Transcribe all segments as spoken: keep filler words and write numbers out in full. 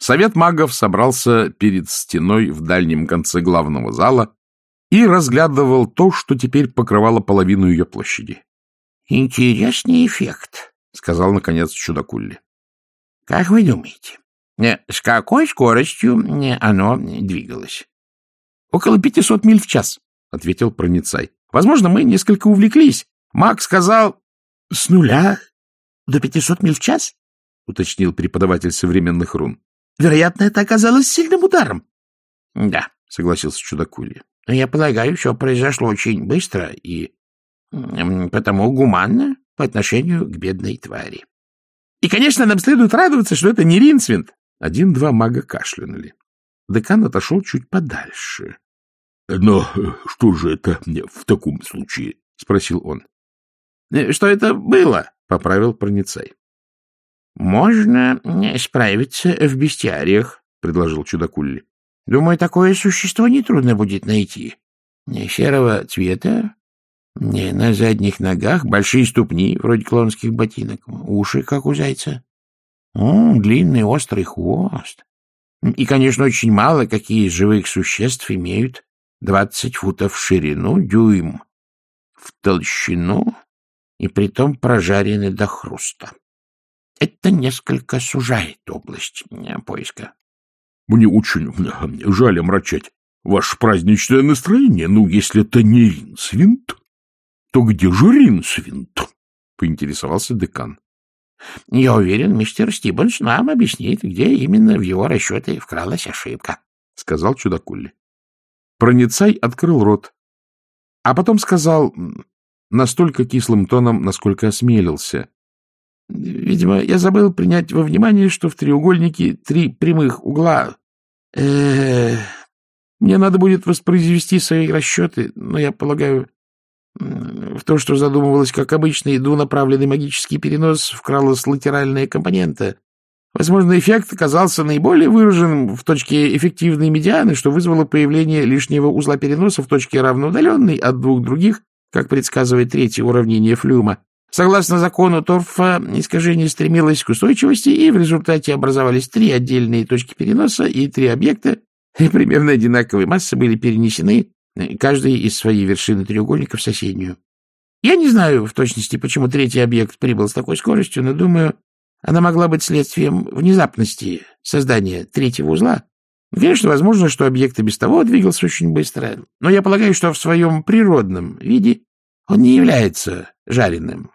Совет магов собрался перед стеной в дальнем конце главного зала и разглядывал то, что теперь покрывало половину ее площади. — Интересный эффект, — сказал, наконец, Чудакулли. — Как вы думаете, с какой скоростью оно двигалось? — Около пятисот миль в час, — ответил Проницай. — Возможно, мы несколько увлеклись. Маг сказал... — С нуля до пятисот миль в час? — уточнил преподаватель современных рун. — Вероятно, это оказалось сильным ударом. — Да, — согласился Чудакулли. — Но я полагаю, все произошло очень быстро и потому гуманно по отношению к бедной твари. И, конечно, нам следует радоваться, что это не Ринсвинд. Один-два мага кашлянули. Декан отошел чуть подальше. — Но что же это в таком случае? — спросил он. — Что это было? — поправил Проницай. — Можно справиться в бестиариях, — предложил Чудакулли. — Думаю, такое существо нетрудно будет найти. Серого цвета, на задних ногах, большие ступни, вроде клоунских ботинок, уши, как у зайца, М, длинный острый хвост. И, конечно, очень мало какие из живых существ имеют двадцать футов в ширину, дюйм в толщину, и притом прожарены до хруста. Это несколько сужает область поиска. — Мне очень жаль омрачать ваше праздничное настроение, но если это не Ринсвинд, то где же Ринсвинд? — поинтересовался декан. — Я уверен, мистер Стиббонс нам объяснит, где именно в его расчеты вкралась ошибка, — сказал Чудакулли. Проницай открыл рот, а потом сказал настолько кислым тоном, насколько осмелился. — Видимо, я забыл принять во внимание, что в треугольнике три прямых угла. Э-э-э, мне надо будет воспроизвести свои расчеты, но я полагаю, в то, что задумывалось как обычный двунаправленный магический перенос, вкралась латеральная компонента. Возможно, эффект оказался наиболее выраженным в точке эффективной медианы, что вызвало появление лишнего узла переноса в точке равноудаленной от двух других, как предсказывает третье уравнение Флюма. Согласно закону Торфа, искажение стремилось к устойчивости, и в результате образовались три отдельные точки переноса, и три объекта примерно одинаковой массы были перенесены, каждый из своей вершины треугольника в соседнюю. Я не знаю в точности, почему третий объект прибыл с такой скоростью, но, думаю, она могла быть следствием внезапности создания третьего узла. Конечно, возможно, что объект и без того двигался очень быстро, но я полагаю, что в своем природном виде он не является жареным.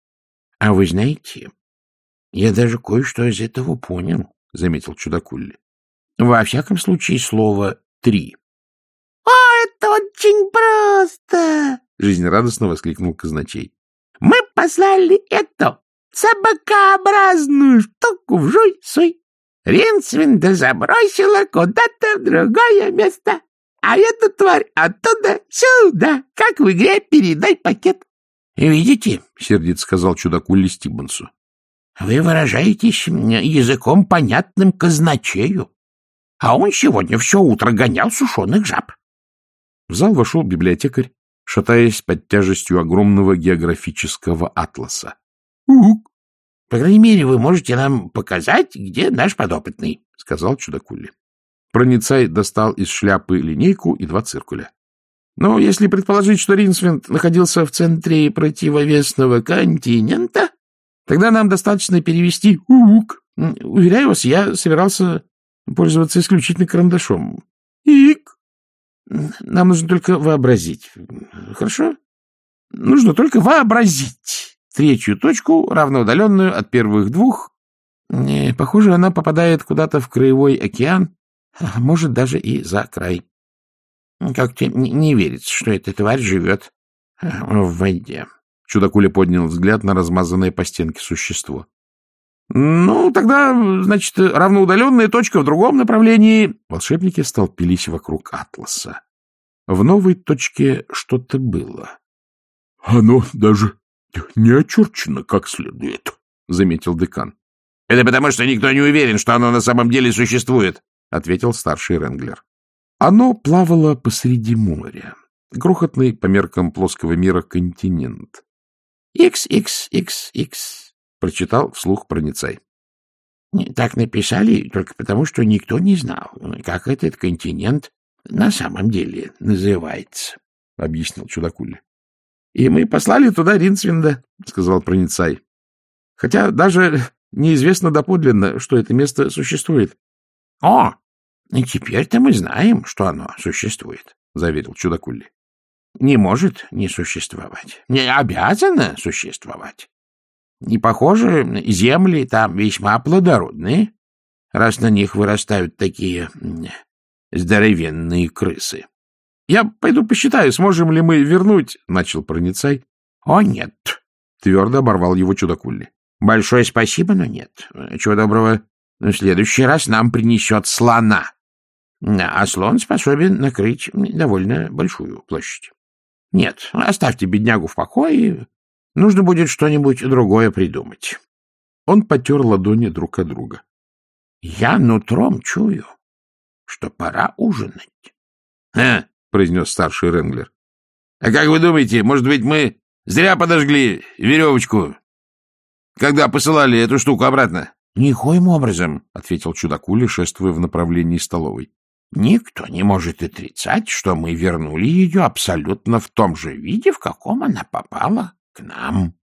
— А вы знаете, я даже кое-что из этого понял, — заметил Чудакулли. — Во всяком случае, слово «три». — О, это очень просто! — жизнерадостно воскликнул казначей. — Мы послали эту собакообразную штуку в жуй-суй. Ринсвинда забросила куда-то в другое место, а эту тварь оттуда сюда, как в игре «Передай пакет». — Видите, — сердито сказал Чудакулли Стиббонсу, — вы выражаетесь языком, понятным казначею, а он сегодня все утро гонял сушеных жаб. В зал вошел библиотекарь, шатаясь под тяжестью огромного географического атласа. — Ук! — По крайней мере, вы можете нам показать, где наш подопытный, — сказал Чудакулли. Проницай достал из шляпы линейку и два циркуля. Но если предположить, что Ринсвинд находился в центре противовесного континента, тогда нам достаточно перевести «ук». Уверяю вас, я собирался пользоваться исключительно карандашом. «Ик». Нам нужно только вообразить. Хорошо? Нужно только вообразить третью точку, равноудаленную от первых двух. Похоже, она попадает куда-то в краевой океан, а может, даже и за край. Как-то не верится, что эта тварь живет в воде. Чудакуля поднял взгляд на размазанное по стенке существо. — Ну, тогда, значит, равноудаленная точка в другом направлении. Волшебники столпились вокруг атласа. В новой точке что-то было. — Оно даже не очерчено как следует, — заметил декан. — Это потому, что никто не уверен, что оно на самом деле существует, — ответил старший Ренглер. Оно плавало посреди моря, крохотный по меркам плоского мира континент. «Икс, икс, икс, икс», — прочитал вслух Проницай. Так написали только потому, что никто не знал, как этот континент на самом деле называется, — объяснил Чудакули. — И мы послали туда Ринцвинда, — сказал Проницай. — Хотя даже неизвестно доподлинно, что это место существует. — О, и теперь-то мы знаем, что оно существует, — заверил Чудакули. — Не может не существовать, не обязано существовать. И, похоже, земли там весьма плодородные, раз на них вырастают такие здоровенные крысы. — Я пойду посчитаю, сможем ли мы вернуть, — начал Проницай. — О, нет, — твердо оборвал его Чудакули. — Большое спасибо, но нет. Чего доброго, в следующий раз нам принесет слона, а слон способен накрыть довольно большую площадь. Нет, оставьте беднягу в покое. Нужно будет что-нибудь другое придумать. Он потер ладони друг от друга. — Я нутром чую, что пора ужинать. — А, — произнес старший Ренглер. — А как вы думаете, может быть, мы зря подожгли веревочку, когда посылали эту штуку обратно? — Никоим образом, — ответил Чудакули, шествуя в направлении столовой. — Никто не может отрицать, что мы вернули ее абсолютно в том же виде, в каком она попала к нам.